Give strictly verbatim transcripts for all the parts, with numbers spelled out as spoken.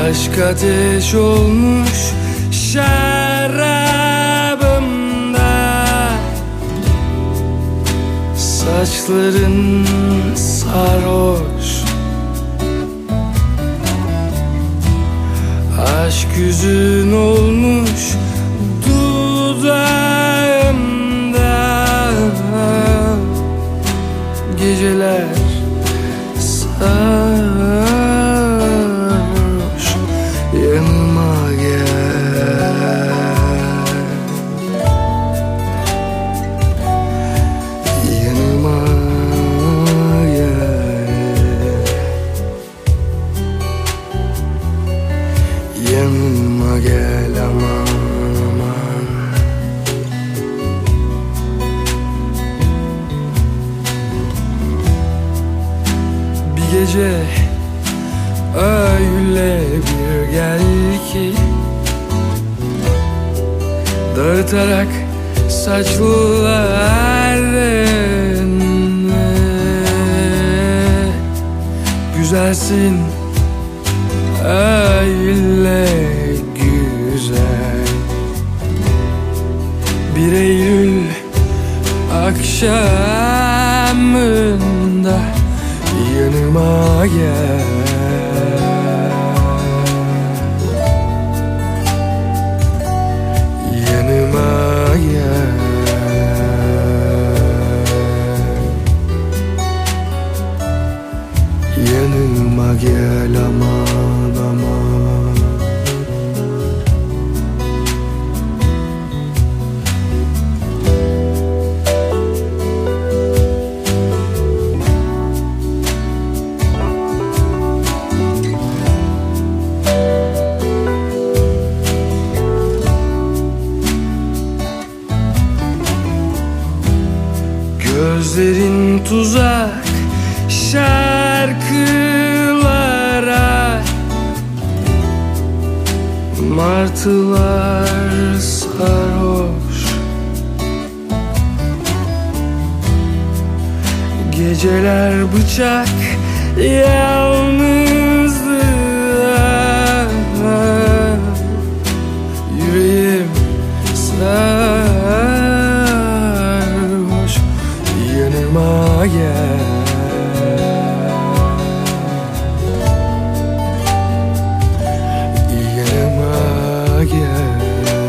Aşk ateş olmuş şarabımda, saçların sarhoş. Aşk yüzün olmuş dudağımda, geceler sarhoş. Yanıma gel, yanıma gel, yanıma gel aman aman. Bir gece öyle bir gel ki, dağıtarak saçlarını. Güzelsin öyle güzel. Bir Eylül akşamında yanıma gel, yanıma gel, yanıma gel aman aman. Gözlerin tuzak şarkılara, martılar sarhoş. Geceler bıçak yalnızlığa, yüreğim sarhoş. Yanıma gel, yanıma gel,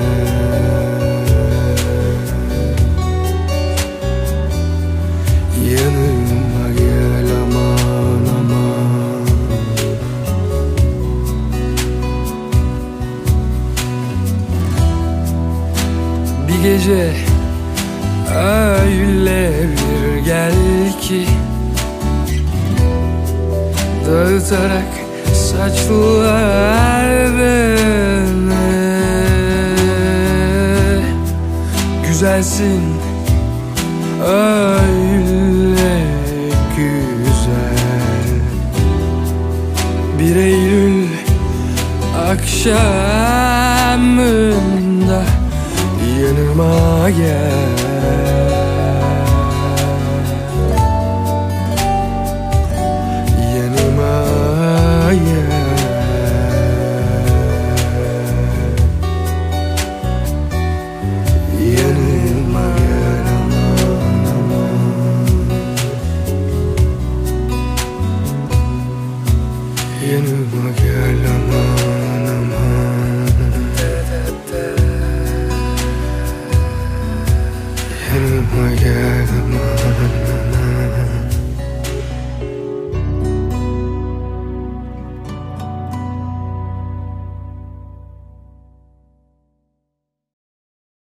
yanıma gel aman aman. Bir gece öyle bir gel ki, dağıtarak saçlarını. Güzelsin öyle güzel. Bir Eylül akşamında yanıma gel,